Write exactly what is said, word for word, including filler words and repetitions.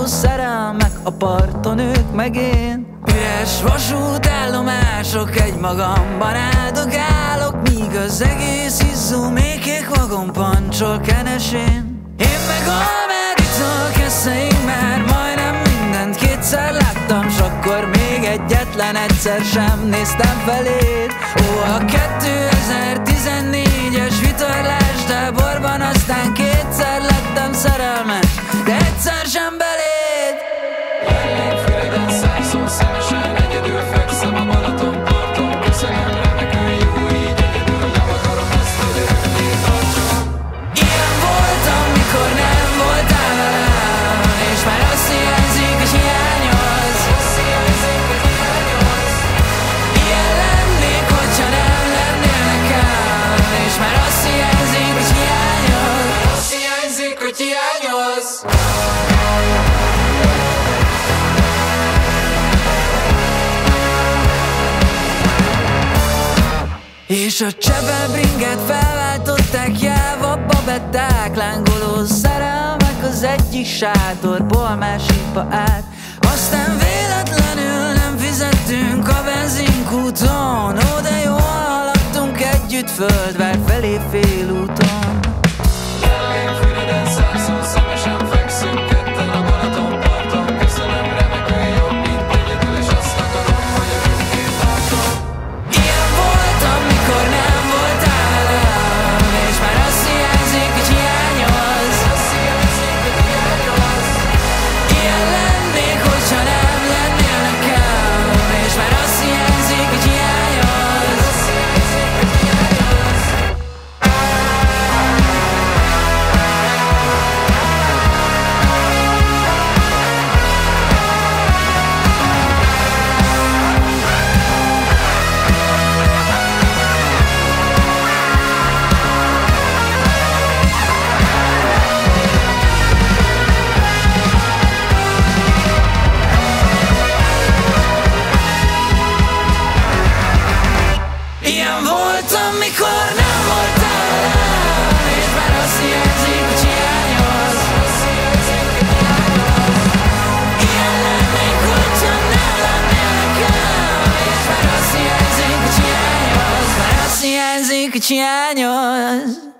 szerelmek, a parton ők meg én. Üres vasútállomások, egymagamban áldogálok, míg az egész izzó mékék vagon pancsol kenesén. Én meg almáditól keszeim, már majdnem mindent kétszer láttam, s akkor még egyetlen egyszer sem néztem feléd. Ó, a kétezer-tizennégyes vitorlástáborban aztán kétszer lettem szerelmes, de egyszer sem beléd. Füreden szárszom szemesen, egyedül fekszem a Balatonparton. Köszönöm, remekül jó így egyedül, nem akarom azt, hogy örökké tartson. Ilyen voltam, mikor nem voltál velem, és már azt hiányzik, hogy hiányolsz. Ilyen lennék, hogyha nem lennél nekem, és már azt hiányzik, hogy hiányolsz. Azt hiányzik, hogy hiányolsz. És a csepelbringet felváltották, jelva babetták, lángoló szerelmek az egyik sátorból a másikba át. Aztán véletlenül nem fizettünk a benzinkúton, ó de jól haladtunk együtt Földvár felé félúton. Én Füreden szárszom szemesen, fekszünk ketten a Balatonparton. Köszönöm, remekül jobb, mint egyedül, és azt akarom, hogy örökké tartson. Ilyen voltam, mikor nem voltál velem, és már azt hiányzik, hogy hiányolsz. Azt hiányzik, hogy hiányolsz. Ilyen lennék, hogyha nem lennél nekem, és már azt hiányzik, hogy hiányolsz. Azt hiányzik, hogy hiányolsz. Ilyen voltam, mikor nem voltál velem, és már azt hiányzik, hogy hiányolsz. Azt hiányzik, hogy hiányolsz. Ilyen lennék, hogyha nem lennél nekem, és már azt hiányzik, hogy hiányolsz. Már azt hiányzik, hogy hiányolsz.